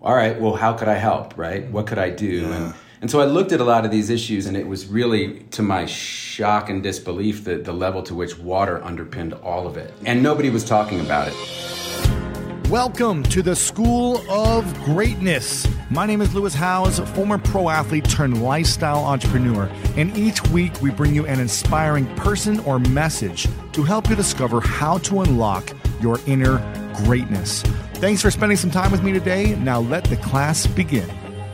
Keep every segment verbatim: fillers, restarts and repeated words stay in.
all right, well, how could I help, right? What could I do? Yeah. And, and so I looked at a lot of these issues, and it was really, to my shock and disbelief, the, the level to which water underpinned all of it. And nobody was talking about it. Welcome to the School of Greatness. My name is Lewis Howes, former pro athlete turned lifestyle entrepreneur. And each week we bring you an inspiring person or message to help you discover how to unlock your inner greatness. Thanks for spending some time with me today. Now let the class begin.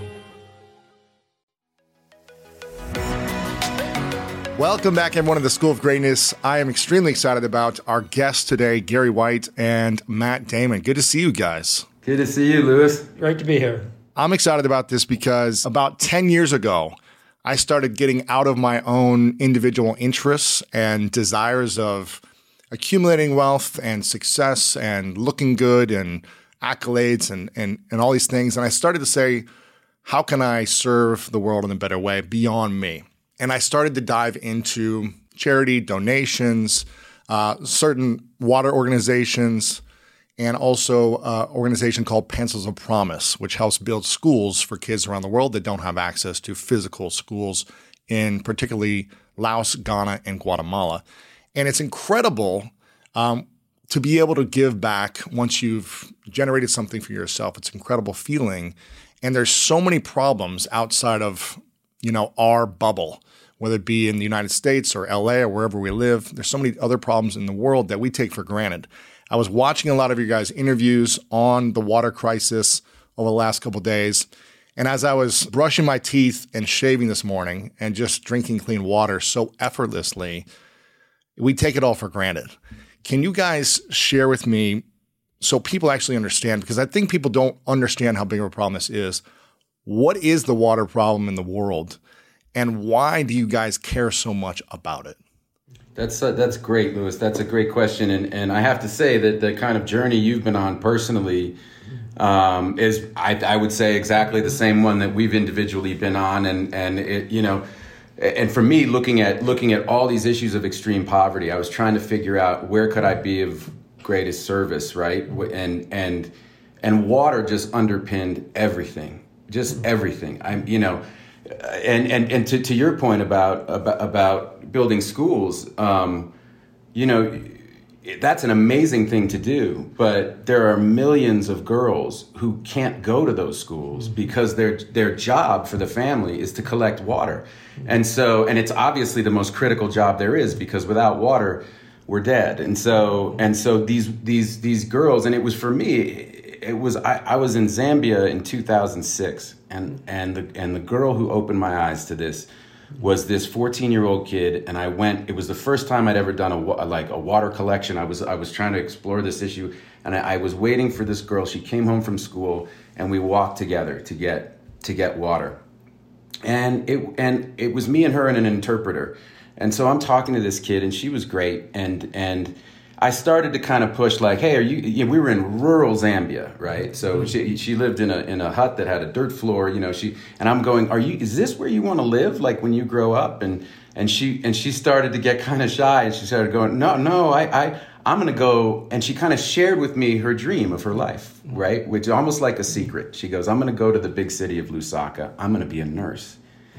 Welcome back, everyone, to the School of Greatness. I am extremely excited about our guests today, Gary White and Matt Damon. Good to see you guys. Good to see you, Lewis. Great to be here. I'm excited about this because about ten years ago, I started getting out of my own individual interests and desires of accumulating wealth and success and looking good and accolades and, and, and all these things. And I started to say, how can I serve the world in a better way beyond me? And I started to dive into charity, donations, uh, certain water organizations, and also an organization called Pencils of Promise, which helps build schools for kids around the world that don't have access to physical schools in particularly Laos, Ghana, and Guatemala. And it's incredible um, to be able to give back once you've generated something for yourself. It's an incredible feeling. And there's so many problems outside of you know, our bubble, whether it be in the United States or L A or wherever we live. There's so many other problems in the world that we take for granted. I was watching a lot of your guys' interviews on the water crisis over the last couple of days. And as I was brushing my teeth and shaving this morning and just drinking clean water so effortlessly, we take it all for granted. Can you guys share with me so people actually understand? Because I think people don't understand how big of a problem this is. What is the water problem in the world, and why do you guys care so much about it? That's uh, that's great, Lewis. That's a great question, and and I have to say that the kind of journey you've been on personally um, is, I, I would say, exactly the same one that we've individually been on, and and it, you know, and for me, looking at looking at all these issues of extreme poverty, I was trying to figure out where could I be of greatest service, right? And and and water just underpinned everything. Just everything. I'm, you know, and and and to, to your point about about, about building schools, um, you know, that's an amazing thing to do. But there are millions of girls who can't go to those schools because their their job for the family is to collect water, and so and it's obviously the most critical job there is, because without water, we're dead. And so and so these these these girls, and it was for me. It was I, I was in Zambia in two thousand six, and and the and the girl who opened my eyes to this was this fourteen-year-old kid, and I went. It was the first time I'd ever done a like a water collection. I was I was trying to explore this issue, and I, I was waiting for this girl. She came home from school, and we walked together to get to get water, and it and it was me and her and an interpreter, and so I'm talking to this kid, and she was great, and and. I started to kind of push like, hey, are you, yeah, we were in rural Zambia, right? So she she lived in a in a hut that had a dirt floor, you know, she, and I'm going, are you, is this where you want to live? Like when you grow up? And, and she, and she started to get kind of shy, and she started going, no, no, I, I, I'm going to go. And she kind of shared with me her dream of her life, right? Which is almost like a secret. She goes, I'm going to go to the big city of Lusaka. I'm going to be a nurse.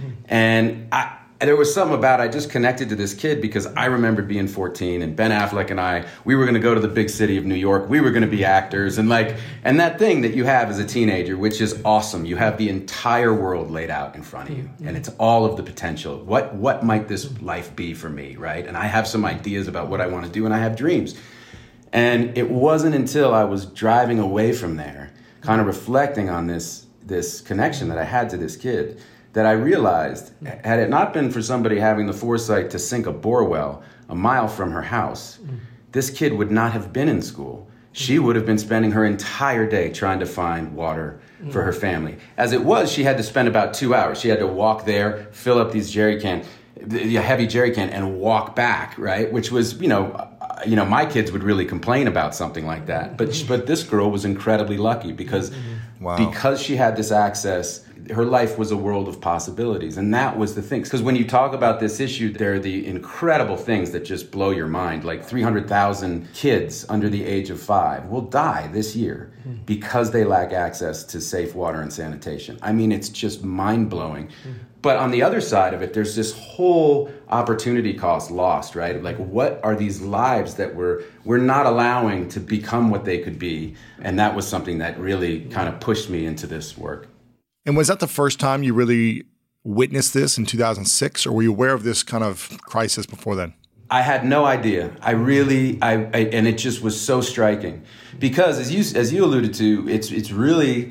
And I, there was something about, I just connected to this kid because I remembered being fourteen, and Ben Affleck and I, we were going to go to the big city of New York. We were going to be actors, and like, and that thing that you have as a teenager, which is awesome. You have the entire world laid out in front of you, and it's all of the potential. What, what might this life be for me, right? And I have some ideas about what I want to do, and I have dreams. And it wasn't until I was driving away from there, kind of reflecting on this, this connection that I had to this kid, that I realized, had it not been for somebody having the foresight to sink a bore well a mile from her house, mm. this kid would not have been in school. She would have been spending her entire day trying to find water mm. for her family. As it was, she had to spend about two hours. She had to walk there, fill up these jerry can, the heavy jerry can, and walk back, right? Which was, you know, uh, you know, my kids would really complain about something like that. But but this girl was incredibly lucky because, wow. because she had this access. her life was a world of possibilities. And that was the thing. Because when you talk about this issue, there are the incredible things that just blow your mind. Like three hundred thousand kids under the age of five will die this year because they lack access to safe water and sanitation. I mean, it's just mind-blowing. But on the other side of it, there's this whole opportunity cost lost, right? Like, what are these lives that we're we're not allowing to become what they could be? And that was something that really kind of pushed me into this work. And was that the first time you really witnessed this in two thousand six, or were you aware of this kind of crisis before then? I had no idea. I really, I, I and it just was so striking because, as you as you alluded to, it's it's really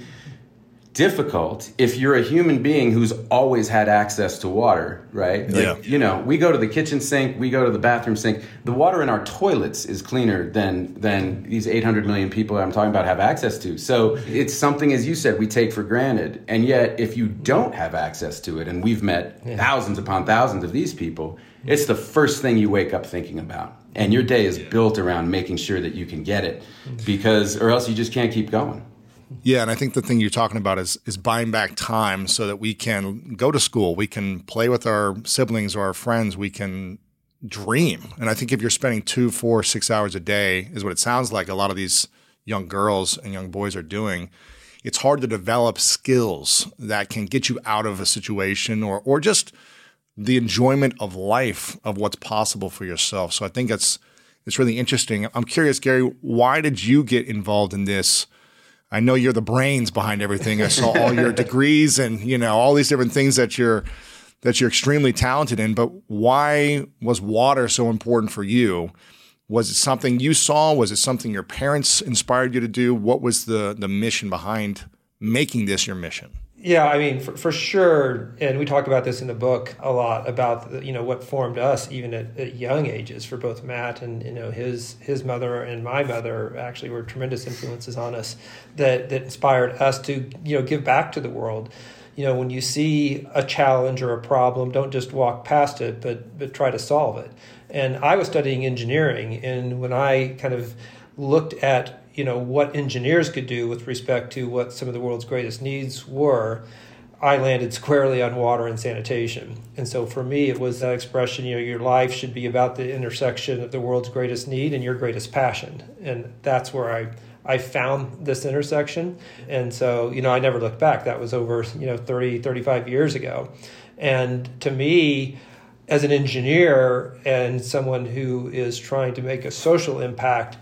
difficult if you're a human being who's always had access to water, right? Like, yeah. You know, we go to the kitchen sink, we go to the bathroom sink. The water in our toilets is cleaner than than these eight hundred million people I'm talking about have access to. So it's something, as you said, we take for granted. And yet, if you don't have access to it, and we've met yeah. thousands upon thousands of these people, it's the first thing you wake up thinking about. And your day is built around making sure that you can get it, because, or else you just can't keep going. Yeah, and I think the thing you're talking about is is buying back time so that we can go to school, we can play with our siblings or our friends, we can dream. And I think if you're spending two, four, six hours a day, is what it sounds like a lot of these young girls and young boys are doing, it's hard to develop skills that can get you out of a situation or or just the enjoyment of life, of what's possible for yourself. So I think it's it's really interesting. I'm curious, Gary, why did you get involved in this? I know you're the brains behind everything. I saw all your degrees and, you know, all these different things that you're that you're extremely talented in. But why was water so important for you? Was it something you saw? Was it something your parents inspired you to do? What was the the mission behind making this your mission? Yeah, I mean, for, for sure, and we talk about this in the book a lot about the, you know what formed us even at, at young ages for both Matt and you know his his mother and my mother actually were tremendous influences on us that that inspired us to you know give back to the world. You know, when you see a challenge or a problem, don't just walk past it, but but try to solve it. And I was studying engineering, and when I kind of looked at you know, what engineers could do with respect to what some of the world's greatest needs were, I landed squarely on water and sanitation. And so for me, it was that expression, you know, your life should be about the intersection of the world's greatest need and your greatest passion. And that's where I, I found this intersection. And so, you know, I never looked back. That was over, you know, thirty, thirty-five years ago. And to me, as an engineer and someone who is trying to make a social impact,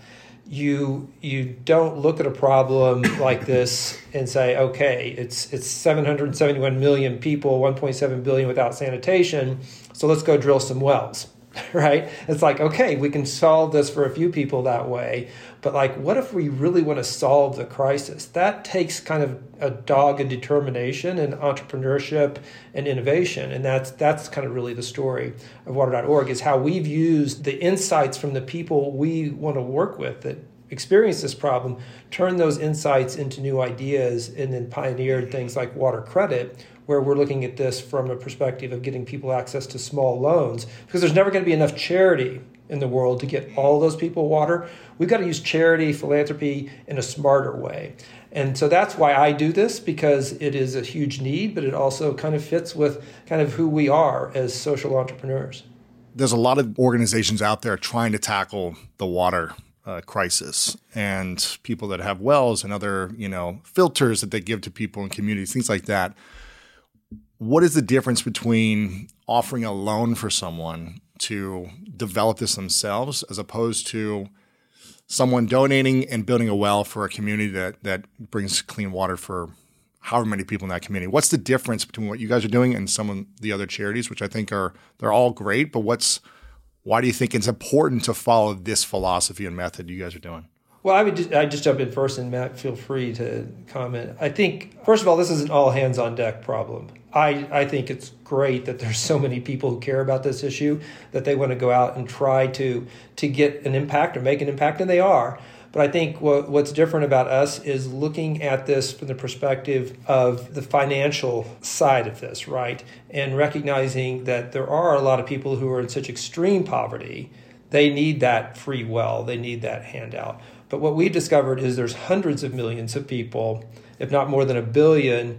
you you don't look at a problem like this and say, okay, it's it's seven hundred seventy-one million people, one point seven billion without sanitation, so let's go drill some wells, right? It's like, okay, we can solve this for a few people that way, but like, what if we really want to solve the crisis? That takes kind of a dogged determination and entrepreneurship and innovation, and that's that's kind of really the story of water dot org, is how we've used the insights from the people we want to work with that experience this problem, turn those insights into new ideas, and then pioneered things like water credit, where we're looking at this from a perspective of getting people access to small loans, because there's never going to be enough charity in the world to get all those people water. We've got to use charity, philanthropy in a smarter way. And so that's why I do this, because it is a huge need, but it also kind of fits with kind of who we are as social entrepreneurs. There's a lot of organizations out there trying to tackle the water uh, crisis, and people that have wells and other, you know, filters that they give to people in communities, things like that. What is the difference between offering a loan for someone to develop this themselves as opposed to someone donating and building a well for a community that that brings clean water for however many people in that community? What's the difference between what you guys are doing and some of the other charities, which I think are, they're all great, but what's, why do you think it's important to follow this philosophy and method you guys are doing? Well, I would just, I just jump in first, and Matt, feel free to comment. I think, first of all, this is an all hands on deck problem. I, I think it's great that there's so many people who care about this issue, that they want to go out and try to to get an impact or make an impact, and they are. But I think what, what's different about us is looking at this from the perspective of the financial side of this, right? And recognizing that there are a lot of people who are in such extreme poverty, they need that free well, they need that handout. But what we've discovered is there's hundreds of millions of people, if not more than a billion,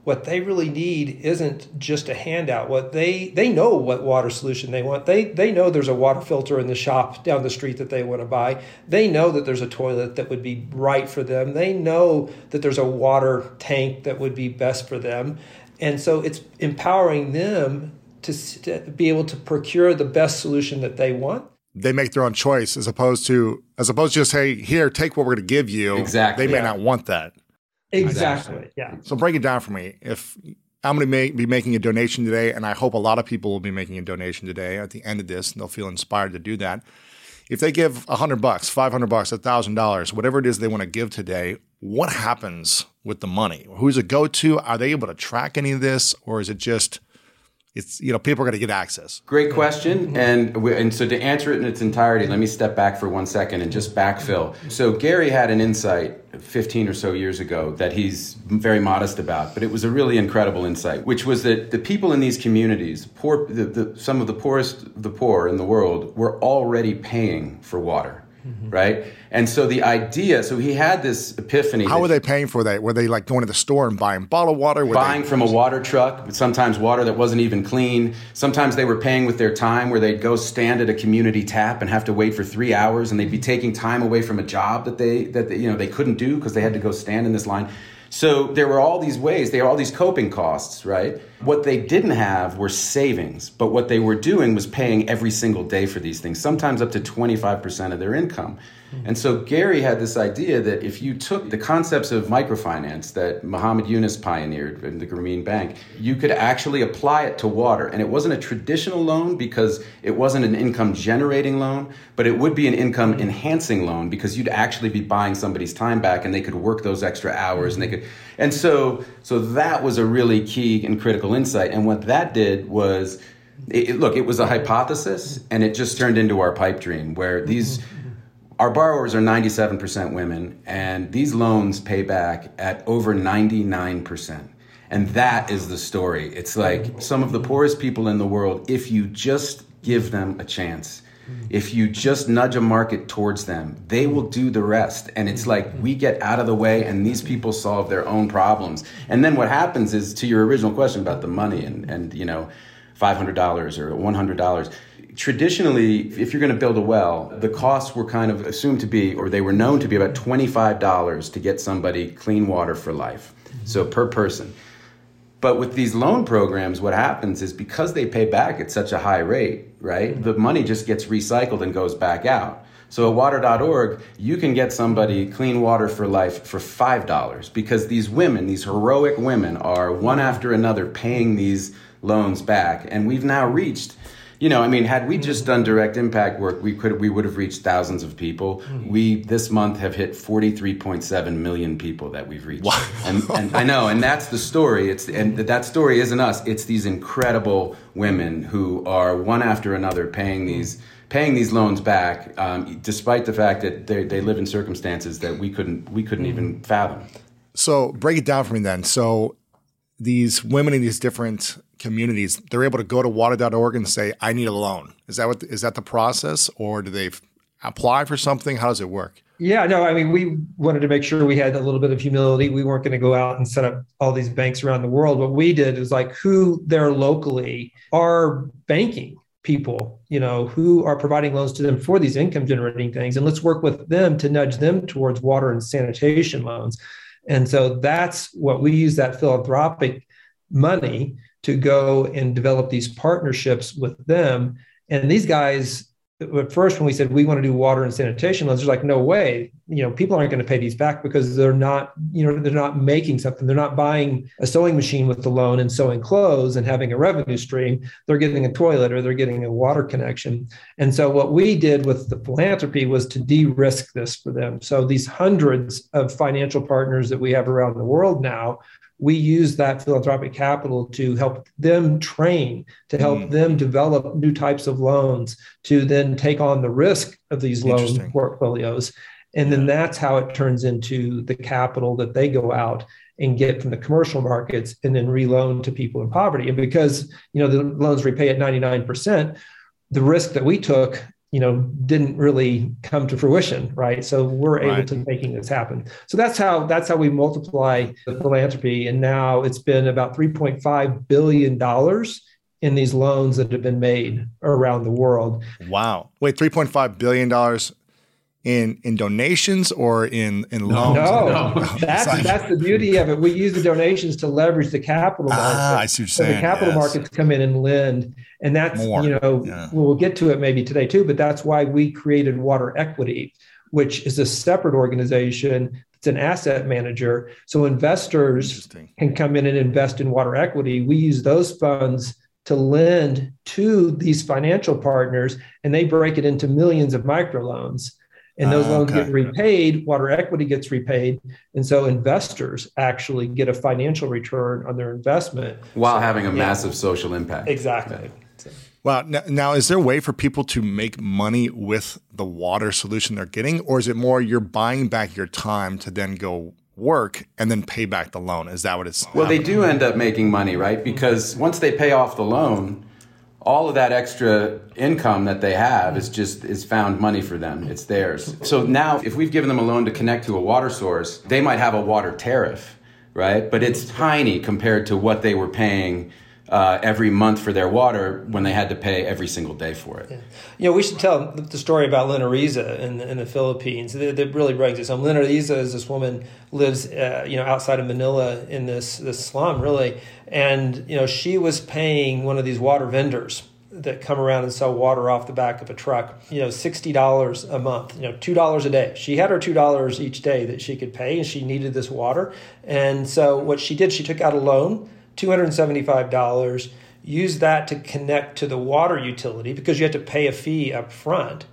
what they really need isn't just a handout. What they they know what water solution they want. They they know there's a water filter in the shop down the street that they want to buy. They know that there's a toilet that would be right for them. They know that there's a water tank that would be best for them. And so it's empowering them to, to be able to procure the best solution that they want. They make their own choice as opposed to as opposed to just, hey, here, take what we're going to give you. Exactly. They may yeah. not want that. Exactly. Exactly. Yeah. So break it down for me. If I'm going to make, be making a donation today, and I hope a lot of people will be making a donation today at the end of this, and they'll feel inspired to do that. If they give a hundred bucks, five hundred bucks, a thousand dollars, whatever it is they want to give today, what happens with the money? Who's it go to? Are they able to track any of this, or is it just it's you know people are going to get access? Great question, and we, and so to answer it in its entirety, let me step back for one second and just backfill. So Gary had an insight fifteen or so years ago that he's very modest about, but it was a really incredible insight, which was that the people in these communities, poor, the, the, some of the poorest of the poor in the world, were already paying for water. Mm-hmm. Right. And so the idea, so he had this epiphany. How were they paying for that? Were they like going to the store and buying bottled water? Were buying they- from a water truck, sometimes water that wasn't even clean. Sometimes they were paying with their time, where they'd go stand at a community tap and have to wait for three hours, and they'd be taking time away from a job that they, that they, you know, they couldn't do because they had to go stand in this line. So there were all these ways, there were all these coping costs, right? What they didn't have were savings, but what they were doing was paying every single day for these things, sometimes up to twenty-five percent of their income. Mm-hmm. And so Gary had this idea that if you took the concepts of microfinance that Muhammad Yunus pioneered in the Grameen Bank, you could actually apply it to water. And it wasn't a traditional loan because it wasn't an income generating loan, but it would be an income enhancing loan because you'd actually be buying somebody's time back and they could work those extra hours and they could. And so, so that was a really key and critical insight. And what that did was, it, it, look, it was a hypothesis, and it just turned into our pipe dream, where these, our borrowers are ninety-seven percent women, and these loans pay back at over ninety-nine percent. And that is the story. It's like some of the poorest people in the world, if you just give them a chance, if you just nudge a market towards them, they will do the rest. And it's like we get out of the way and these people solve their own problems. And then what happens is, to your original question about the money and, and you know, five hundred dollars or one hundred dollars, traditionally, if you're going to build a well, the costs were kind of assumed to be, or they were known to be, about twenty-five dollars to get somebody clean water for life. So per person. But with these loan programs, what happens is because they pay back at such a high rate, right, the money just gets recycled and goes back out. So at water dot org, you can get somebody clean water for life for five dollars because these women, these heroic women, are one after another paying these loans back. And we've now reached, you know, I mean, had we just done direct impact work, we could we would have reached thousands of people. Mm-hmm. We this month have hit forty-three point seven million people that we've reached. Wow. And, and I know, and that's the story. It's and that story isn't us. It's these incredible women who are one after another paying these paying these loans back, um, despite the fact that they they live in circumstances that we couldn't we couldn't mm-hmm. even fathom. So break it down for me then. So these women in these different communities, they're able to go to water dot org and say, I need a loan. Is that what is that the process, or do they apply for something? How does it work? Yeah, no, I mean, we wanted to make sure we had a little bit of humility. We weren't going to go out and set up all these banks around the world. What we did is like who there locally are banking people, you know, who are providing loans to them for these income generating things. And let's work with them to nudge them towards water and sanitation loans. And so that's what we use, that philanthropic money to go and develop these partnerships with them. And these guys, at first, when we said we want to do water and sanitation loans, they're like, no way, you know, people aren't going to pay these back because they're not, you know, they're not making something. They're not buying a sewing machine with the loan and sewing clothes and having a revenue stream. They're getting a toilet or they're getting a water connection. And so what we did with the philanthropy was to de-risk this for them. So these hundreds of financial partners that we have around the world now, we use that philanthropic capital to help them train, to help mm. them develop new types of loans, to then take on the risk of these loan portfolios. And then that's how it turns into the capital that they go out and get from the commercial markets and then reloan to people in poverty. And because, you know, the loans repay at ninety-nine percent, the risk that we took, you know, didn't really come to fruition, right? So we're able Right. to making this happen. So that's how that's how we multiply the philanthropy. And now it's been about three point five billion dollars in these loans that have been made around the world. Wow. Wait, three point five billion dollars in in donations or in in loans? No, that's that's the beauty of it. We use the donations to leverage the capital market. Ah, I see what you're So saying. the capital Yes. markets come in and lend, and that's More. you know Yeah. we'll get to it maybe today too. But that's why we created Water Equity, which is a separate organization. It's an asset manager, so investors Interesting. can come in and invest in Water Equity. We use those funds to lend to these financial partners, and they break it into millions of microloans. And those Ah, loans okay. get repaid, Water Equity gets repaid. And so investors actually get a financial return on their investment. While So, having a yeah, massive social impact. Exactly. So, Wow. Now, now, is there a way for people to make money with the water solution they're getting, or is it more you're buying back your time to then go work and then pay back the loan? Is that what it's? Well, they do end up making money, right? Because once they pay off the loan, all of that extra income that they have is just is found money for them. It's theirs. So now if we've given them a loan to connect to a water source, they might have a water tariff, right? But it's tiny compared to what they were paying uh, every month for their water when they had to pay every single day for it. yeah. You know, we should tell the story about Lena Riza in, in the Philippines. That, that really brings it home. Lena Riza is this woman lives, uh, you know, outside of Manila in this this slum, really, and you know, she was paying one of these water vendors that come around and sell water off the back of a truck, you know, sixty dollars a month, you know, two dollars a day. She had her two dollars each day that she could pay, and she needed this water. And so what she did, she took out a loan, two hundred seventy-five dollars, used that to connect to the water utility because you had to pay a fee up front.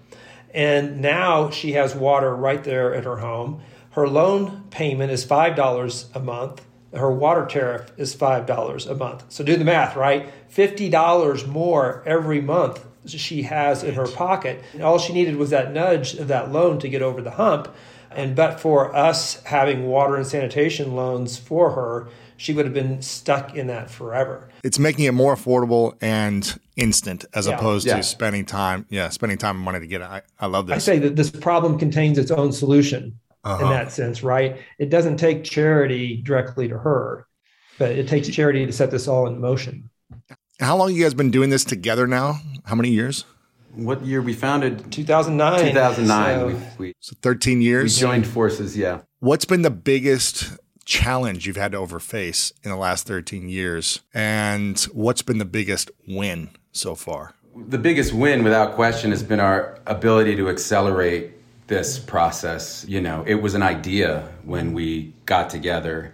And now she has water right there at her home. Her loan payment is five dollars a month. Her water tariff is five dollars a month. So do the math, right? fifty dollars more every month she has in her pocket. And all she needed was that nudge of that loan to get over the hump. And but for us having water and sanitation loans for her, she would have been stuck in that forever. It's making it more affordable and instant as Yeah. opposed Yeah. to spending time. Yeah, spending time and money to get it. I, I love I this. say that this problem contains its own solution Uh-huh. in that sense, right? It doesn't take charity directly to her, but it takes charity to set this all in motion. How long have you guys been doing this together now? How many years? What year we founded? two thousand nine. two thousand nine. So- we, we, So thirteen we years. joined forces, yeah. What's been the biggest challenge you've had to overface in the last thirteen years? And what's been the biggest win so far? The biggest win, without question, has been our ability to accelerate this process. You know, it was an idea when we got together.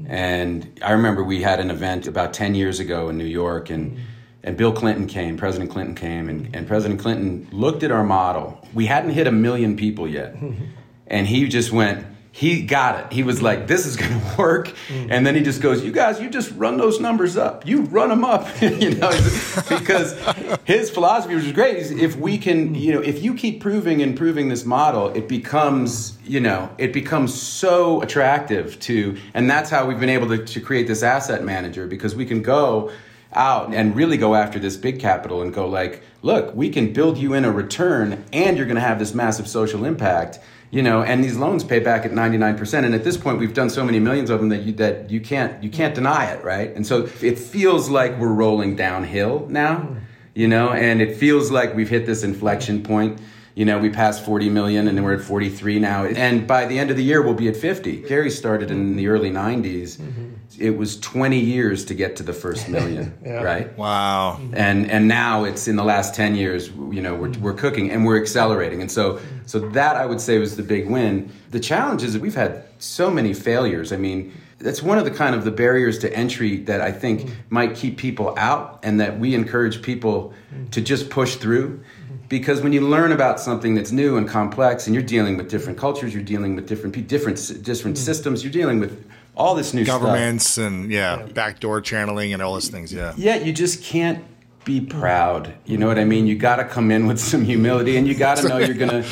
And I remember we had an event about ten years ago in New York, and and Bill Clinton came, President Clinton came, and, and President Clinton looked at our model. We hadn't hit a million people yet. And he just went, he got it. He was like, this is going to work. And then he just goes, you guys, you just run those numbers up. You run them up, you know, because his philosophy, which is great, is if we can, you know, if you keep proving and proving this model, it becomes, you know, it becomes so attractive to, and that's how we've been able to, to create this asset manager, because we can go out and really go after this big capital and go like, look, we can build you in a return and you're going to have this massive social impact. You know, and these loans pay back at ninety-nine percent. And at this point, we've done so many millions of them that you, that you can't you can't deny it, right? And so it feels like we're rolling downhill now, you know, and it feels like we've hit this inflection point. You know, we passed forty million and then we're at forty-three now. And by the end of the year, we'll be at fifty. Gary started in the early nineties. Mm-hmm. It was twenty years to get to the first million, yeah. Right? Wow. And and now it's in the last ten years, you know, we're we're cooking and we're accelerating. And so so that I would say was the big win. The challenge is that we've had so many failures. I mean, that's one of the kind of the barriers to entry that I think might keep people out, and that we encourage people to just push through. Because when you learn about something that's new and complex, and you're dealing with different cultures, you're dealing with different different different systems, you're dealing with all this new governments stuff. and yeah, backdoor channeling and all those things. Yeah. Yeah, you just can't be proud. You know what I mean? You got to come in with some humility, and you got to know you're gonna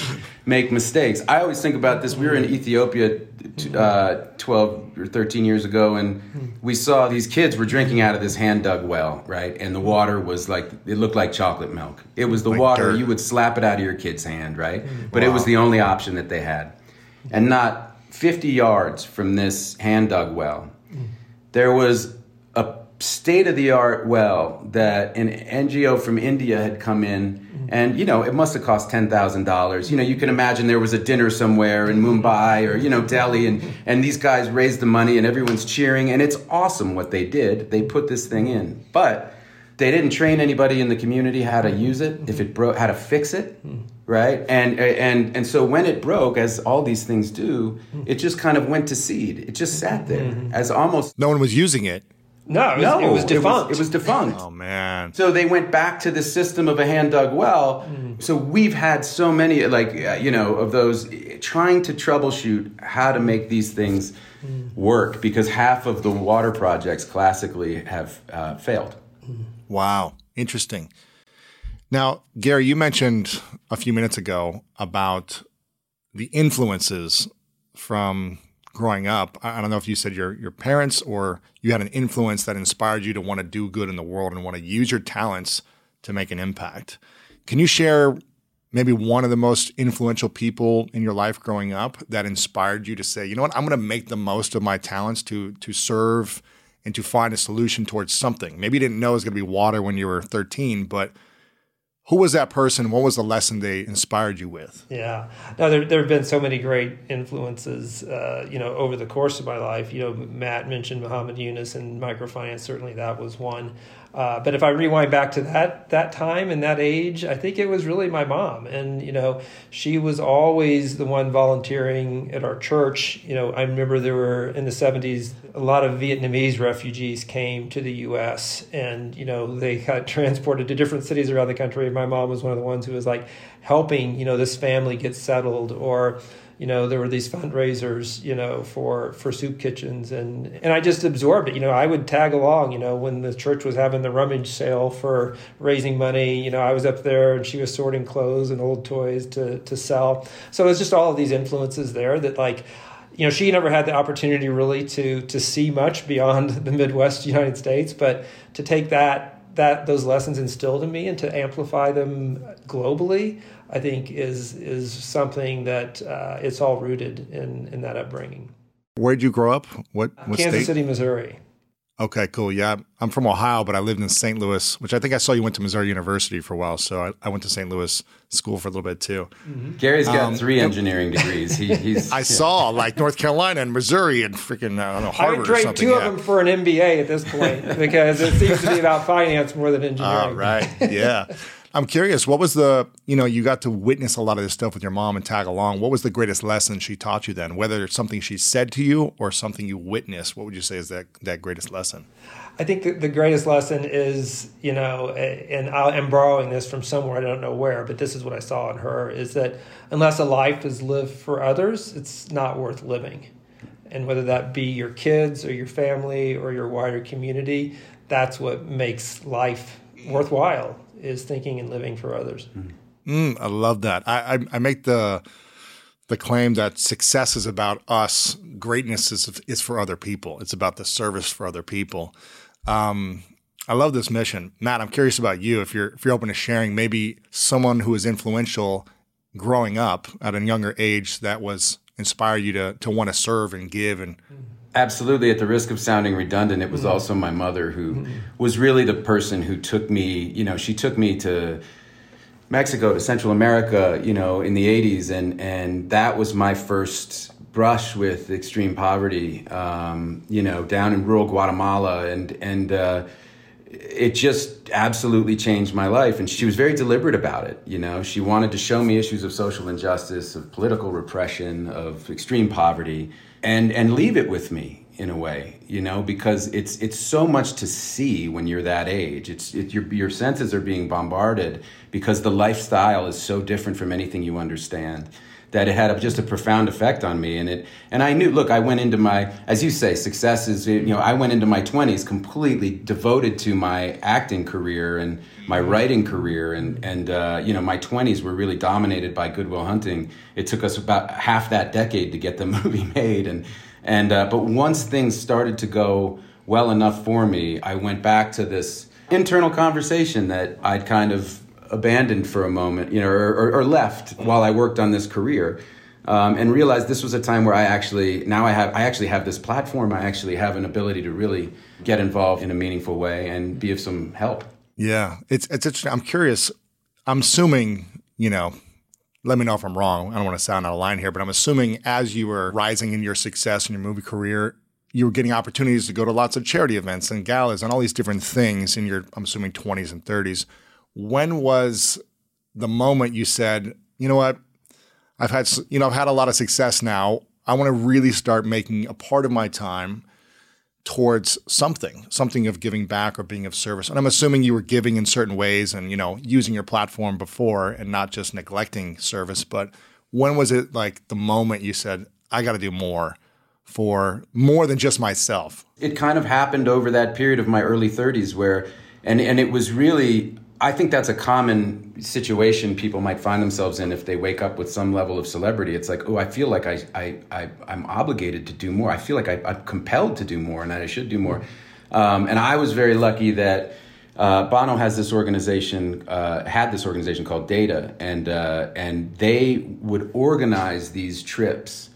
make mistakes. I always think about this. We were in Ethiopia uh, twelve or thirteen years ago, and we saw these kids were drinking out of this hand-dug well, right? And the water was like, it looked like chocolate milk. It was the Like water, dirt. you would slap it out of your kid's hand, right? But Wow. it was the only option that they had. And not fifty yards from this hand-dug well, there was a state-of-the-art well that an N G O from India had come in, and, you know, it must have cost ten thousand dollars. You know, you can imagine there was a dinner somewhere in Mumbai or, you know, Delhi, and, and these guys raised the money and everyone's cheering, and it's awesome what they did. They put this thing in. But they didn't train anybody in the community how to use it, if it broke, how to fix it, right? And, and, and so when it broke, as all these things do, it just kind of went to seed. It just sat there as almost... No one was using it. No, it was, No, it was defunct. It was, it was defunct. Oh, man. So they went back to the system of a hand-dug well. Mm. So we've had so many, like, uh, you know, of those trying to troubleshoot how to make these things mm. work, because half of the water projects classically have uh, failed. Wow. Interesting. Now, Gary, you mentioned a few minutes ago about the influences from growing up. I don't know if you said your your parents or you had an influence that inspired you to want to do good in the world and want to use your talents to make an impact. Can you share maybe one of the most influential people in your life growing up that inspired you to say, you know what, I'm going to make the most of my talents to to serve and to find a solution towards something? Maybe you didn't know it was going to be water when you were thirteen, but who was that person? What was the lesson they inspired you with? Yeah, no, there there have been so many great influences, uh, you know, over the course of my life. You know, Matt mentioned Muhammad Yunus and microfinance. Certainly, that was one. Uh, but if I rewind back to that that time and that age, I think it was really my mom. And, you know, she was always the one volunteering at our church. You know, I remember there were, in the seventies, a lot of Vietnamese refugees came to the U S and, you know, they got transported to different cities around the country. My mom was one of the ones who was like helping, you know, this family get settled. Or, you know, there were these fundraisers, you know, for, for soup kitchens. And, and I just absorbed it. You know, I would tag along, you know, when the church was having the rummage sale for raising money. You know, I was up there and she was sorting clothes and old toys to, to sell. So it's just all of these influences there that, like, you know, she never had the opportunity really to to see much beyond the Midwest United States, but to take that that those lessons instilled in me and to amplify them globally, I think is is something that uh, it's all rooted in in that upbringing. Where'd you grow up? What, what Kansas state? City, Missouri. Okay, cool. Yeah, I'm from Ohio, but I lived in Saint Louis, which I think I saw you went to Missouri University for a while. So I, I went to Saint Louis school for a little bit too. Mm-hmm. Gary's got Um, three engineering degrees. He, he's I saw like North Carolina and Missouri and freaking I don't know, I Harvard would or trade something. two yeah. of them for an M B A at this point because it seems to be about finance more than engineering. Oh, right. Yeah. I'm curious, what was the, you know, you got to witness a lot of this stuff with your mom and tag along. What was the greatest lesson she taught you then? Whether it's something she said to you or something you witnessed, what would you say is that, that greatest lesson? I think that the greatest lesson is, you know, and I'm borrowing this from somewhere, I don't know where, but this is what I saw in her, is that unless a life is lived for others, it's not worth living. And whether that be your kids or your family or your wider community, that's what makes life worthwhile, is thinking and living for others. Mm, I love that. I, I, I make the the claim that success is about us. Greatness is is for other people. It's about the service for other people. Um, I love this mission. Matt, I'm curious about you. If you're if you're open to sharing, maybe someone who was influential growing up at a younger age that was inspire you to to want to serve and give and. Absolutely. At the risk of sounding redundant, it was mm-hmm. also my mother who mm-hmm. was really the person who took me, you know, she took me to Mexico, to Central America, you know, in the eighties. And, and that was my first brush with extreme poverty, um, you know, down in rural Guatemala. And, and uh, it just absolutely changed my life. And she was very deliberate about it. You know, she wanted to show me issues of social injustice, of political repression, of extreme poverty. And and leave it with me in a way, you know, because it's it's so much to see when you're that age. It's it, your your senses are being bombarded because the lifestyle is so different from anything you understand. that it had a, just a profound effect on me. And it, and I knew, look, I went into my, as you say, success is, you know, I went into my twenties completely devoted to my acting career and my writing career. And, and uh, you know, my twenties were really dominated by Good Will Hunting. It took us about half that decade to get the movie made. And, and uh, but once things started to go well enough for me, I went back to this internal conversation that I'd kind of abandoned for a moment, you know, or, or, or left while I worked on this career, um, and realized this was a time where I actually, now I have, I actually have this platform. I actually have an ability to really get involved in a meaningful way and be of some help. Yeah, it's it's interesting. I'm curious. I'm assuming, you know, let me know if I'm wrong. I don't want to sound out of line here, but I'm assuming as you were rising in your success in your movie career, you were getting opportunities to go to lots of charity events and galas and all these different things in your, I'm assuming, twenties and thirties. When was the moment you said, you know what, I've had, you know, I've had a lot of success now. I want to really start making a part of my time towards something, something of giving back or being of service. And I'm assuming you were giving in certain ways and, you know, using your platform before and not just neglecting service. But when was it like the moment you said, I got to do more for more than just myself? It kind of happened over that period of my early thirties where, and, and it was really, I think that's a common situation people might find themselves in if they wake up with some level of celebrity. It's like, oh, I feel like I, I, I, I'm obligated to do more. I feel like I, I'm compelled to do more and that I should do more. Um, and I was very lucky that uh, Bono has this organization, uh, had this organization called Data, and uh, and they would organize these trips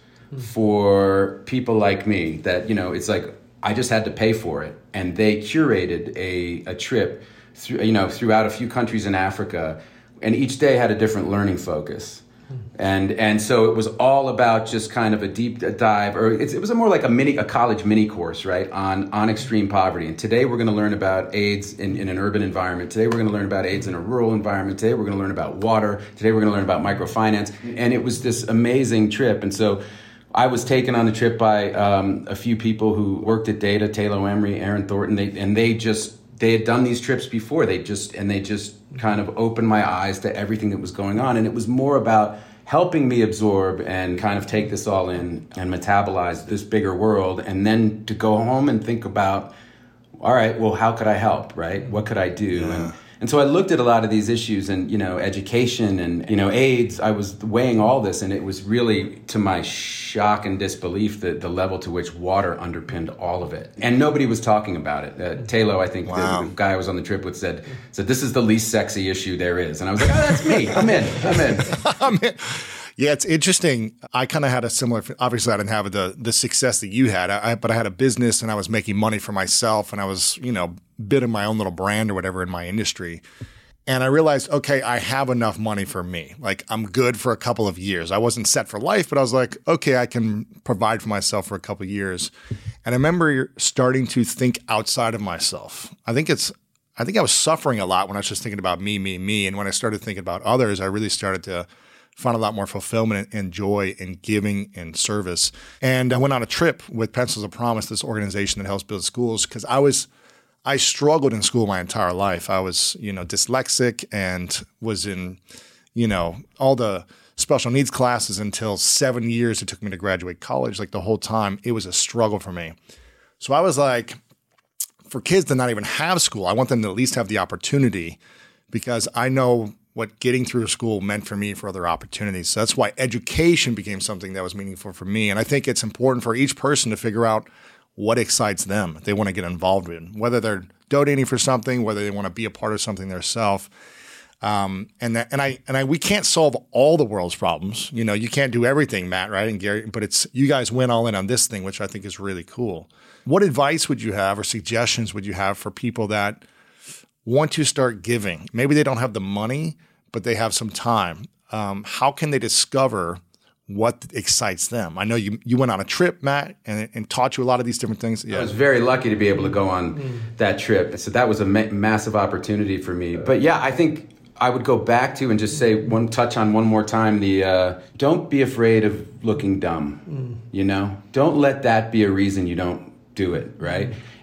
for people like me that, you know, it's like I just had to pay for it. And they curated a, a trip through, you know, throughout a few countries in Africa, and each day had a different learning focus. And and so it was all about just kind of a deep dive, or it's, it was a more like a mini, a college mini course, right, on, on extreme poverty. And today we're going to learn about AIDS in, in an urban environment. Today we're going to learn about AIDS in a rural environment. Today we're going to learn about water. Today we're going to learn about microfinance. And it was this amazing trip. And so I was taken on the trip by um, a few people who worked at Data, Taylor Emery, Aaron Thornton, they, and they just, they had done these trips before. They just, and they just kind of opened my eyes to everything that was going on. And it was more about helping me absorb and kind of take this all in and metabolize this bigger world, and then to go home and think about, all right, well, how could I help, right? What could I do? Yeah. And and so I looked at a lot of these issues and, you know, education and, you know, AIDS. I was weighing all this, and it was really, to my shock and disbelief, the, the level to which water underpinned all of it. And nobody was talking about it. Uh, Taylor, I think, wow. the, the guy I was on the trip with, said, said, this is the least sexy issue there is. And I was like, oh, that's me. I'm in. I'm in. I'm in. Yeah, it's interesting. I kind of had a similar, obviously I didn't have the the success that you had, I, but I had a business and I was making money for myself, and I was, you know, building my own little brand or whatever in my industry. And I realized, okay, I have enough money for me. Like, I'm good for a couple of years. I wasn't set for life, but I was like, okay, I can provide for myself for a couple of years. And I remember starting to think outside of myself. I think it's, I think I was suffering a lot when I was just thinking about me, me, me. And when I started thinking about others, I really started to find a lot more fulfillment and joy in giving and service. And I went on a trip with Pencils of Promise, this organization that helps build schools, because I was, I struggled in school my entire life. I was, you know, dyslexic and was in, you know, all the special needs classes until seven years it took me to graduate college. Like, the whole time, it was a struggle for me. So I was like, for kids to not even have school, I want them to at least have the opportunity, because I know what getting through school meant for me for other opportunities. So that's why education became something that was meaningful for me. And I think it's important for each person to figure out what excites them, they want to get involved in, whether they're donating for something, whether they want to be a part of something themselves. Um, and that, and I and I we can't solve all the world's problems. You know, you can't do everything, Matt, right? And Gary, but it's, you guys went all in on this thing, which I think is really cool. What advice would you have or suggestions would you have for people that want to start giving? Maybe they don't have the money, but they have some time. Um, how can they discover what excites them? I know you you went on a trip, Matt, and, and taught you a lot of these different things. Yeah. I was very lucky to be able to go on mm. that trip. So that was a ma- massive opportunity for me. But yeah, I think I would go back to and just say one, touch on one more time, the uh, don't be afraid of looking dumb. Mm. You know, don't let that be a reason you don't do it, right?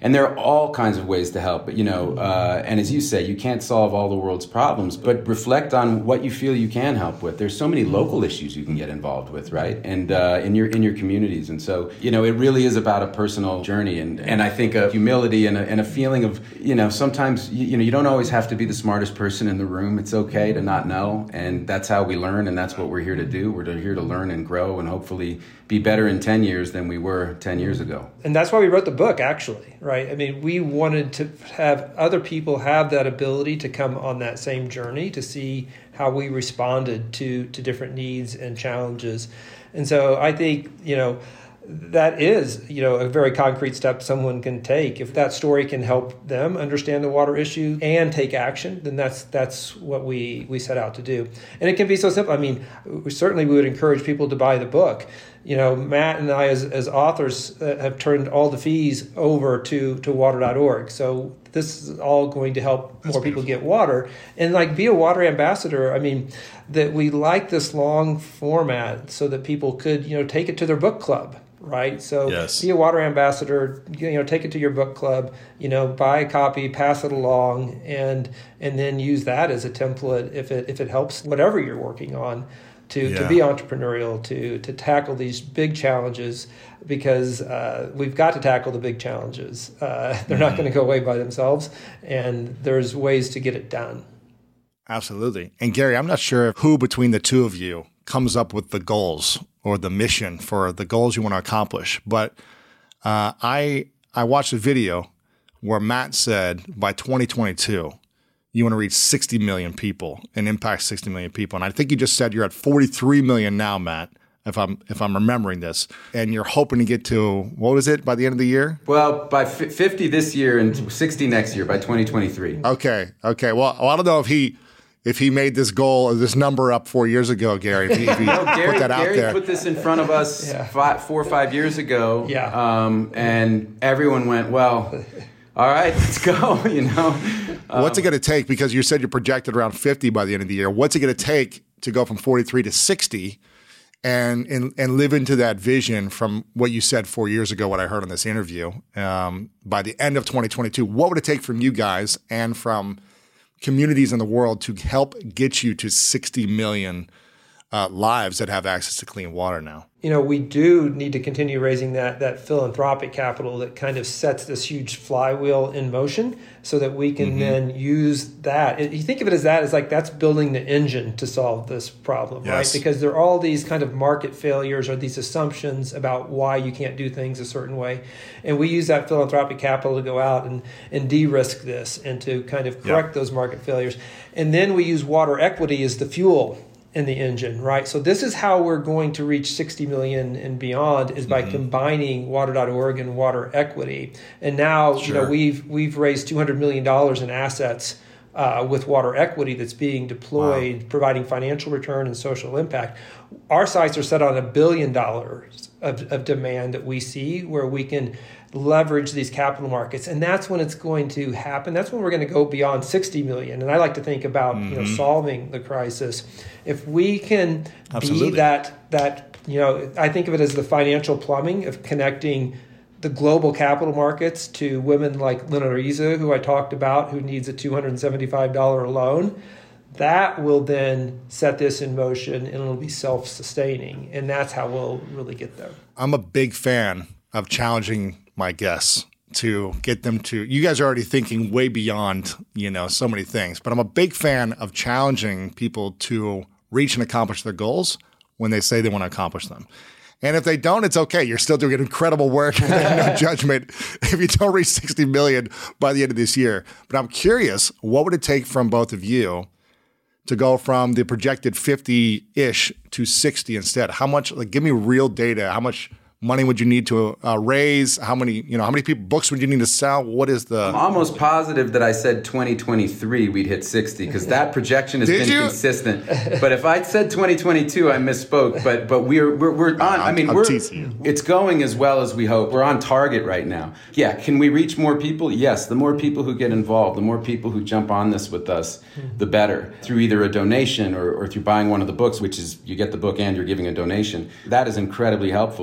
And there are all kinds of ways to help. But, you know, uh, and as you say, you can't solve all the world's problems, but reflect on what you feel you can help with. There's so many local issues you can get involved with, right? And uh, in your in your communities. And so, you know, it really is about a personal journey. And, and I think a humility and a, and a feeling of, you know, sometimes, you, you know, you don't always have to be the smartest person in the room. It's okay to not know. And that's how we learn. And that's what we're here to do. We're here to learn and grow and hopefully be better in ten years than we were ten years ago. And that's why we wrote the book, actually, right? I mean, we wanted to have other people have that ability to come on that same journey to see how we responded to, to different needs and challenges. And so I think, you know, that is, you know, a very concrete step someone can take. If that story can help them understand the water issue and take action, then that's that's what we, we set out to do. And it can be so simple. I mean, we, certainly we would encourage people to buy the book. You know, Matt and I as, as authors uh, have turned all the fees over to, to water dot org. So this is all going to help That's more people beautiful. Get water. And like be a water ambassador. I mean, that we like this long format so that people could, you know, take it to their book club. Right. So yes. Be a water ambassador, you know, take it to your book club, you know, buy a copy, pass it along, and and then use that as a template if it if it helps whatever you're working on to, yeah. to be entrepreneurial, to to tackle these big challenges, because uh, we've got to tackle the big challenges. Uh, they're mm-hmm. not going to go away by themselves, and there's ways to get it done. Absolutely. And Gary, I'm not sure who between the two of you comes up with the goals or the mission for the goals you want to accomplish. But uh, I I watched a video where Matt said by twenty twenty-two, you want to reach sixty million people and impact sixty million people. And I think you just said you're at forty-three million now, Matt, if I'm if I'm remembering this. And you're hoping to get to, what was it, by the end of the year? Well, by fifty this year and sixty next year, by twenty twenty-three. Okay, okay. Well, I don't know if he... If he made this goal or this number up four years ago, Gary, if he, if he no, Gary, put that out Gary there. put this in front of us yeah. five, four or five years ago, yeah. um, and everyone went, well, all right, let's go, you know. Um, What's it going to take? Because you said you're projected around fifty by the end of the year. What's it going to take to go from forty-three to sixty and, and, and live into that vision from what you said four years ago, what I heard in this interview, um, by the end of twenty twenty-two? What would it take from you guys and from communities in the world to help get you to sixty million uh, lives that have access to clean water now? You know, we do need to continue raising that that philanthropic capital that kind of sets this huge flywheel in motion so that we can mm-hmm. then use that. You think of it as that, as like that's building the engine to solve this problem, yes. right? Because there are all these kind of market failures or these assumptions about why you can't do things a certain way. And we use that philanthropic capital to go out and, and de-risk this and to kind of correct yep. those market failures. And then we use water equity as the fuel in the engine, right? So this is how we're going to reach sixty million and beyond, is by mm-hmm. combining water dot org and water equity. And now, sure. you know, we've we've raised two hundred million dollars in assets uh, with water equity that's being deployed, wow. providing financial return and social impact. Our sights are set on a billion dollars of, of demand that we see, where we can leverage these capital markets, and that's when it's going to happen. That's when we're going to go beyond sixty million. And I like to think about mm-hmm. you know solving the crisis. If we can Absolutely. be that that you know, I think of it as the financial plumbing of connecting the global capital markets to women like Lina Riza, who I talked about, who needs a two hundred seventy-five dollars loan. That will then set this in motion, and it'll be self-sustaining, and that's how we'll really get there. I'm a big fan of challenging my guests to get them to, you guys are already thinking way beyond, you know, so many things, but I'm a big fan of challenging people to reach and accomplish their goals when they say they want to accomplish them. And if they don't, it's okay. You're still doing incredible work. No judgment if you don't reach sixty million by the end of this year. But I'm curious, what would it take from both of you to go from the projected fifty-ish to sixty instead? How much, like, give me real data. How much money would you need to uh, raise? How many, you know, how many people, books would you need to sell? What is the... I'm almost positive that I said twenty twenty-three we'd hit sixty, because that projection has Did been you? consistent. But if I'd said twenty twenty-two, I misspoke. But but we're we're, we're on. I mean, I'm we're teasing you. It's going as well as we hope. We're on target right now. Yeah, can we reach more people? Yes. The more people who get involved, the more people who jump on this with us, the better. Through either a donation or, or through buying one of the books, which is you get the book and you're giving a donation. That is incredibly helpful. Uh,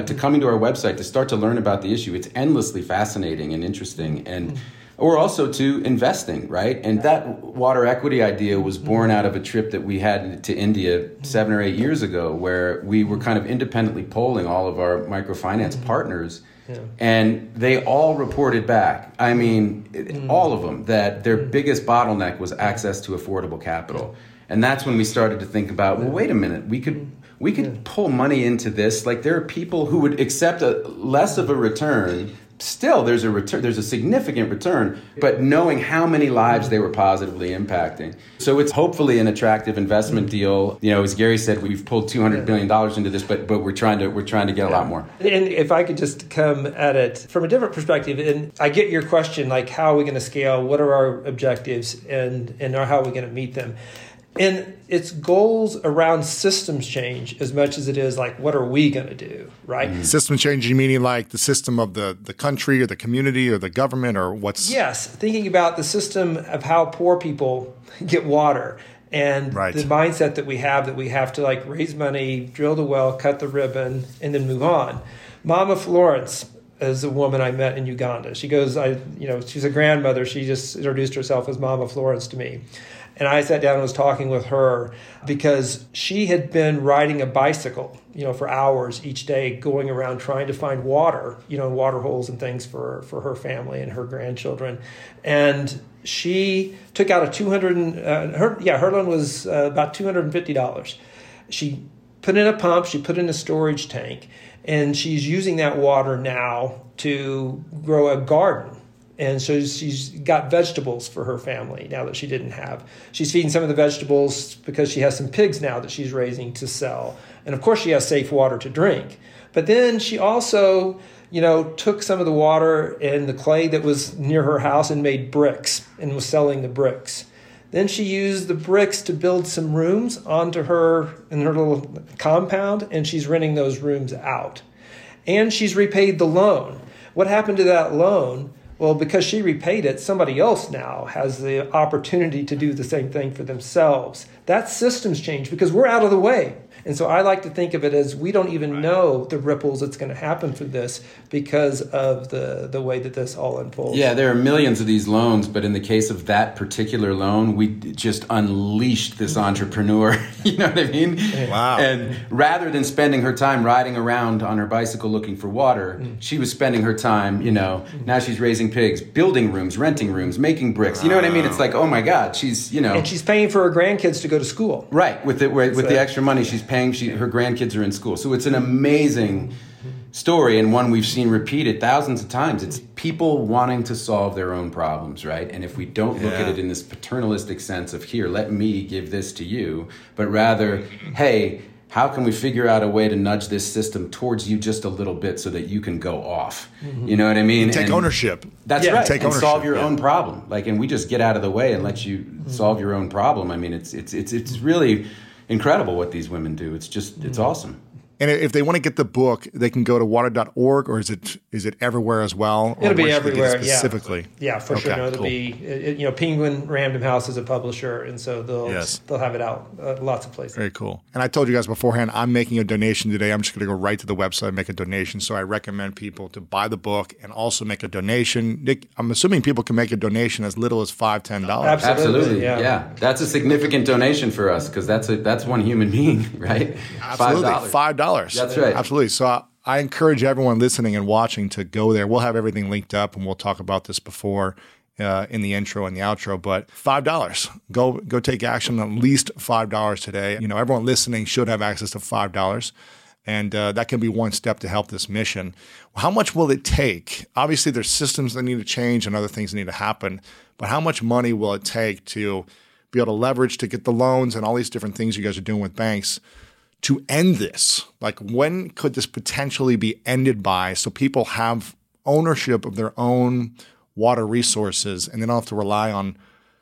to coming to our website to start to learn about the issue. It's endlessly fascinating and interesting. And or also to investing, right? And that water equity idea was born out of a trip that we had to India seven or eight years ago, where we were kind of independently polling all of our microfinance mm-hmm. partners. Yeah. And they all reported back, I mean, mm-hmm. all of them, that their mm-hmm. biggest bottleneck was access to affordable capital. And that's when we started to think about, well, wait a minute, we could we could yeah. pull money into this. Like, there are people who would accept a less of a return. Still, there's a return. There's a significant return, but knowing how many lives they were positively impacting. So it's hopefully an attractive investment deal. You know, as Gary said, we've pulled two hundred billion dollars into this, but but we're trying to we're trying to get a lot more. And if I could just come at it from a different perspective, and I get your question, like, how are we going to scale? What are our objectives, and and how are we going to meet them? And it's goals around systems change as much as it is like, what are we going to do, right? Mm-hmm. Systems change, meaning like the system of the, the country or the community or the government, or what's... Yes, thinking about the system of how poor people get water, and right. the mindset that we have, that we have to like raise money, drill the well, cut the ribbon, and then move on. Mama Florence is a woman I met in Uganda. She goes, I, you know, she's a grandmother. She just introduced herself as Mama Florence to me. And I sat down and was talking with her because she had been riding a bicycle, you know, for hours each day, going around trying to find water, you know, water holes and things for, for her family and her grandchildren. And she took out a two hundred, uh, her, yeah, her loan was uh, about two hundred fifty dollars. She put in a pump, she put in a storage tank, and she's using that water now to grow a garden. And so she's got vegetables for her family now that she didn't have. She's feeding some of the vegetables because she has some pigs now that she's raising to sell. And of course she has safe water to drink. But then she also, you know, took some of the water and the clay that was near her house and made bricks and was selling the bricks. Then she used the bricks to build some rooms onto her in her little compound, and she's renting those rooms out. And she's repaid the loan. What happened to that loan? Well, because she repaid it, somebody else now has the opportunity to do the same thing for themselves. That's systems change because we're out of the way. And so I like to think of it as we don't even right. know the ripples that's going to happen for this because of the, the way that this all unfolds. Yeah, there are millions of these loans, but in the case of that particular loan, we just unleashed this entrepreneur. You know what I mean? Wow. And rather than spending her time riding around on her bicycle looking for water, mm. she was spending her time, you know, mm. now she's raising pigs, building rooms, renting rooms, making bricks. You know what I mean? It's like, oh my God, she's, you know. And she's paying for her grandkids to go to school. Right. With the, with so, the extra money she's paying, she, her grandkids are in school. So it's an amazing story, and one we've seen repeated thousands of times. It's people wanting to solve their own problems, right? And if we don't look yeah. at it in this paternalistic sense of, here, let me give this to you, but rather, hey, how can we figure out a way to nudge this system towards you just a little bit so that you can go off? Mm-hmm. You know what I mean? Take and ownership. That's yeah, right. Take and ownership. solve your yeah. own problem. Like, and we just get out of the way and let you mm-hmm. solve your own problem. I mean, it's it's it's it's really incredible what these women do. It's just, it's awesome. And if they want to get the book, they can go to water dot org, or is it is it everywhere as well? It'll be everywhere, specifically? Yeah, yeah for okay, sure. No, it'll cool. be, it, you know, Penguin Random House is a publisher, and so they'll yes. they'll have it out uh, lots of places. Very cool. And I told you guys beforehand, I'm making a donation today. I'm just going to go right to the website and make a donation. So I recommend people to buy the book and also make a donation. Nick, I'm assuming people can make a donation as little as five dollars, ten dollars. Absolutely. Absolutely. Yeah. yeah. That's a significant donation for us because that's, a, that's one human being, right? Absolutely. five dollars. five dollars. That's right. Absolutely. So I, I encourage everyone listening and watching to go there. We'll have everything linked up, and we'll talk about this before uh, in the intro and the outro. But five dollars. Go go take action. At least five dollars today. You know, everyone listening should have access to five dollars. And uh, that can be one step to help this mission. How much will it take? Obviously, there's systems that need to change and other things that need to happen. But how much money will it take to be able to leverage to get the loans and all these different things you guys are doing with banks to end this? Like, when could this potentially be ended by so people have ownership of their own water resources and they don't have to rely on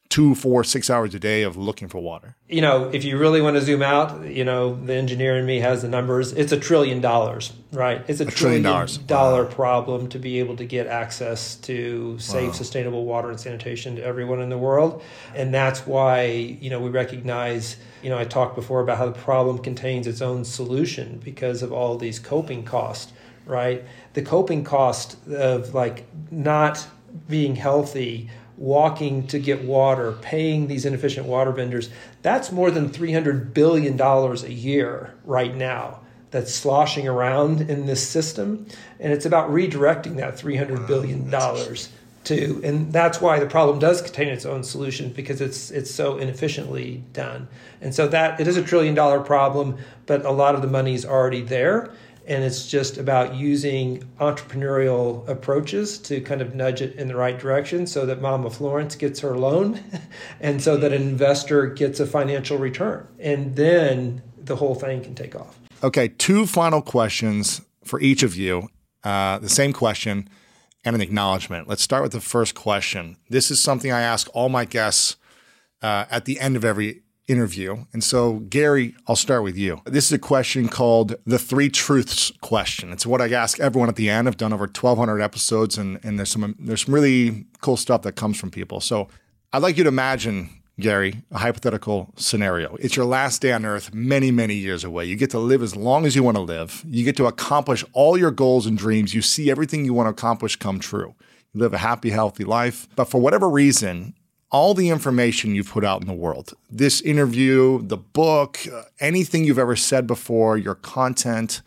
two, four, six hours a day of looking for water? You know, if you really want to zoom out, you know, the engineer in me has the numbers. It's a trillion dollars, right? It's a, a trillion, trillion dollars. dollar wow. problem to be able to get access to safe, wow. sustainable water and sanitation to everyone in the world. And that's why, you know, we recognize, you know, I talked before about how the problem contains its own solution because of all these coping costs, right? The coping cost of like not being healthy, walking to get water, paying these inefficient water vendors, that's more than three hundred billion dollars a year right now that's sloshing around in this system. And it's about redirecting that three hundred billion dollars to, and that's why the problem does contain its own solution, because it's it's so inefficiently done. And so that it is a trillion dollar problem, but a lot of the money is already there. And it's just about using entrepreneurial approaches to kind of nudge it in the right direction so that Mama Florence gets her loan and so that an investor gets a financial return. And then the whole thing can take off. Okay, two final questions for each of you. Uh, the same question and an acknowledgement. Let's start with the first question. This is something I ask all my guests uh, at the end of every interview. And so, Gary, I'll start with you. This is a question called the three truths question. It's what I ask everyone at the end. I've done over twelve hundred episodes, and, and there's some there's some really cool stuff that comes from people. So I'd like you to imagine, Gary, a hypothetical scenario. It's your last day on earth many, many years away. You get to live as long as you want to live. You get to accomplish all your goals and dreams. You see everything you want to accomplish come true. You live a happy, healthy life. But for whatever reason, all the information you've put out in the world, this interview, the book, uh, anything you've ever said before, your content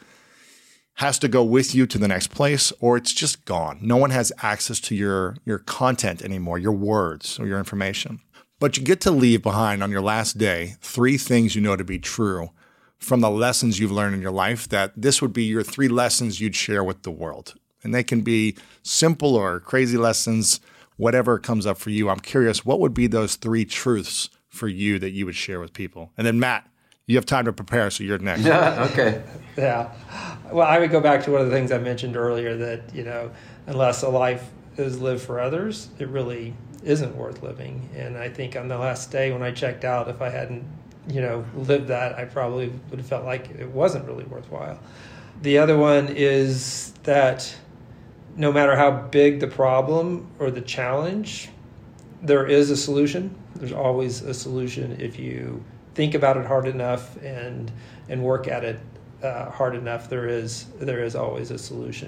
has to go with you to the next place, or it's just gone. No one has access to your, your content anymore, your words or your information. But you get to leave behind on your last day three things you know to be true from the lessons you've learned in your life, that this would be your three lessons you'd share with the world. And they can be simple or crazy lessons, whatever comes up for you. I'm curious, what would be those three truths for you that you would share with people? And then Matt, you have time to prepare, so you're next. Yeah, okay. Yeah. Well, I would go back to one of the things I mentioned earlier, that, you know, unless a life is lived for others, it really isn't worth living. And I think on the last day when I checked out, if I hadn't, you know, lived that, I probably would have felt like it wasn't really worthwhile. The other one is that no matter how big the problem or the challenge, there is a solution. There's always a solution if you think about it hard enough and and work at it uh, hard enough. There is there is always a solution.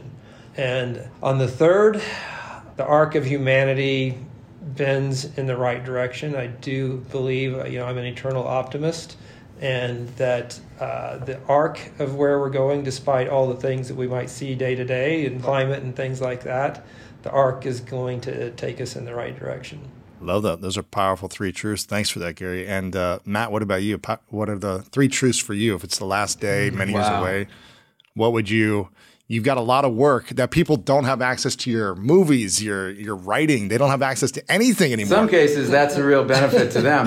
And on the third, the arc of humanity bends in the right direction. I do believe, you know, I'm an eternal optimist, and that uh, the arc of where we're going, despite all the things that we might see day to day and climate and things like that, the arc is going to take us in the right direction. Love that. Those are powerful three truths. Thanks for that, Gary. And uh, Matt, what about you? What are the three truths for you? If it's the last day, many wow. years away, what would you... You've got a lot of work that people don't have access to, your movies, your your writing. They don't have access to anything anymore. In some cases, that's a real benefit to them.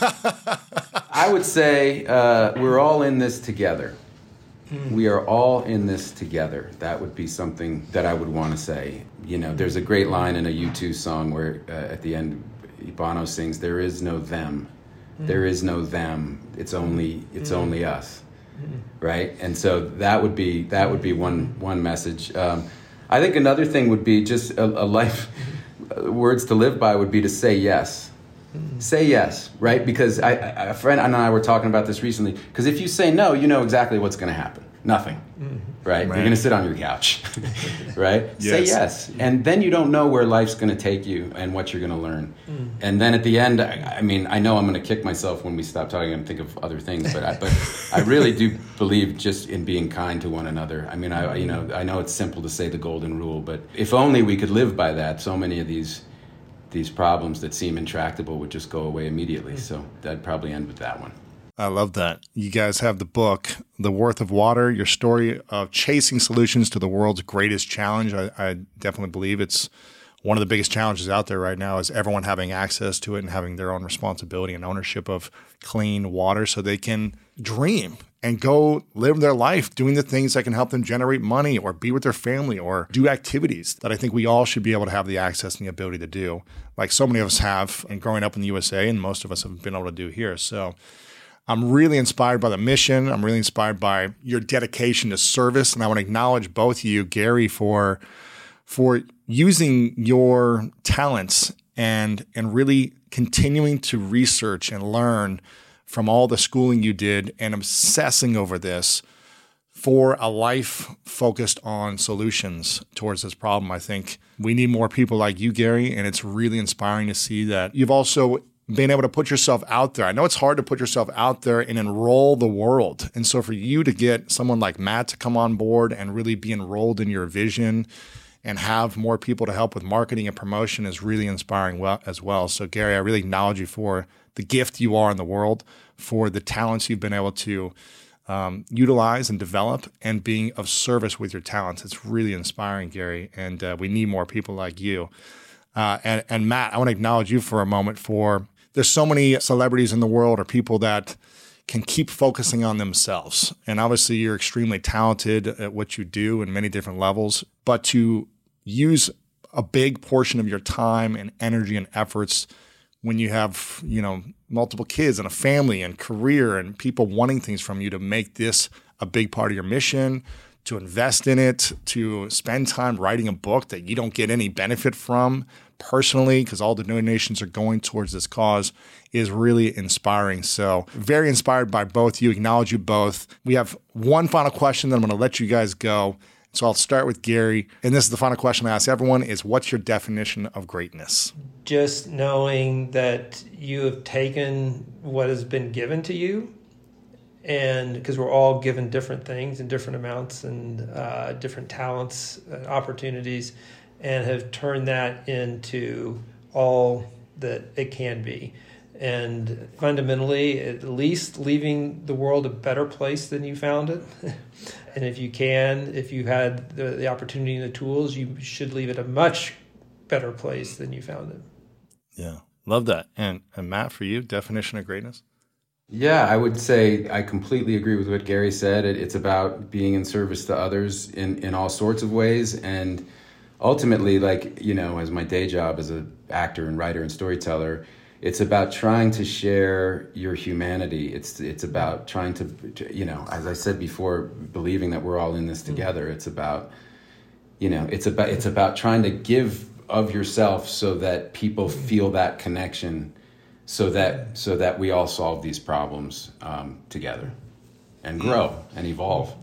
I would say uh, we're all in this together. Mm. We are all in this together. That would be something that I would want to say. You know, there's a great line in a U two song where uh, at the end, Bono sings, "There is no them. Mm. There is no them. It's only it's mm. only us." Right, and so that would be that would be one one message. Um, I think another thing would be just a, a life words to live by would be to say yes, say yes, right? Because I, I, a friend and I were talking about this recently. Because if you say no, you know exactly what's going to happen. Nothing, mm-hmm. right? right? You're going to sit on your couch, right? Yes. Say yes, and then you don't know where life's going to take you and what you're going to learn. Mm. And then at the end, I, I mean, I know I'm going to kick myself when we stop talking and think of other things, but I, but I really do believe just in being kind to one another. I mean, I you know I know it's simple to say the golden rule, but if only we could live by that, so many of these these problems that seem intractable would just go away immediately. So I'd probably end with that one. I love that. You guys have the book, The Worth of Water, your story of chasing solutions to the world's greatest challenge. I, I definitely believe it's one of the biggest challenges out there right now is everyone having access to it and having their own responsibility and ownership of clean water so they can dream and go live their life doing the things that can help them generate money or be with their family or do activities that I think we all should be able to have the access and the ability to do, like so many of us have and growing up in the U S A and most of us have been able to do here. So I'm really inspired by the mission. I'm really inspired by your dedication to service. And I want to acknowledge both of you, Gary, for for using your talents and and really continuing to research and learn from all the schooling you did and obsessing over this for a life focused on solutions towards this problem. I think we need more people like you, Gary, and it's really inspiring to see that you've also been able to put yourself out there. I know it's hard to put yourself out there and enroll the world. And so for you to get someone like Matt to come on board and really be enrolled in your vision and have more people to help with marketing and promotion is really inspiring well, as well. So Gary, I really acknowledge you for the gift you are in the world, for the talents you've been able to um, utilize and develop, and being of service with your talents. It's really inspiring, Gary, and uh, we need more people like you. Uh, and, and Matt, I want to acknowledge you for a moment for there's so many celebrities in the world or people that can keep focusing on themselves. And obviously you're extremely talented at what you do in many different levels, but to use a big portion of your time and energy and efforts when you have, you know, multiple kids and a family and career and people wanting things from you, to make this a big part of your mission, to invest in it, to spend time writing a book that you don't get any benefit from personally because all the donations are going towards this cause, is really inspiring. So very inspired by both you. Acknowledge you both. We have one final question, then I'm going to let you guys go. So I'll start with Gary. And this is the final question I ask everyone is, what's your definition of greatness? Just knowing that you have taken what has been given to you, and because we're all given different things in different amounts and uh, different talents, uh, opportunities, and have turned that into all that it can be. And fundamentally, at least leaving the world a better place than you found it. And if you can, if you had the, the opportunity and the tools, you should leave it a much better place than you found it. Yeah, love that. And, and Matt, for you, definition of greatness? Yeah, I would say I completely agree with what Gary said. It, it's about being in service to others in, in all sorts of ways. And ultimately, like, you know, as my day job as an actor and writer and storyteller, it's about trying to share your humanity. It's it's about trying to, you know, as I said before, believing that we're all in this together. It's about, you know, it's about it's about trying to give of yourself so that people feel that connection, so that so that we all solve these problems um, together and grow and evolve.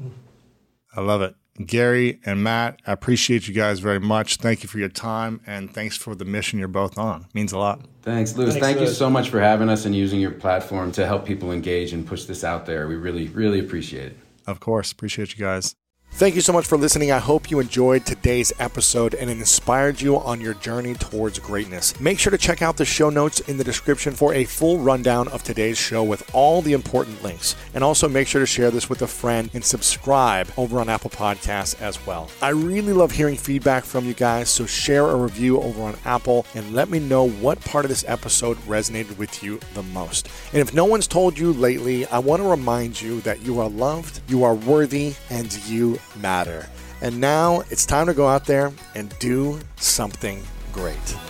I love it. Gary and Matt, I appreciate you guys very much. Thank you for your time, and thanks for the mission you're both on. It means a lot. Thanks, Lewis. Thanks, Thank Lewis. you so much for having us and using your platform to help people engage and push this out there. We really, really appreciate it. Of course. Appreciate you guys. Thank you so much for listening. I hope you enjoyed today's episode and it inspired you on your journey towards greatness. Make sure to check out the show notes in the description for a full rundown of today's show with all the important links. And also make sure to share this with a friend and subscribe over on Apple Podcasts as well. I really love hearing feedback from you guys, so share a review over on Apple and let me know what part of this episode resonated with you the most. And if no one's told you lately, I want to remind you that you are loved, you are worthy, and you matter. And now it's time to go out there and do something great.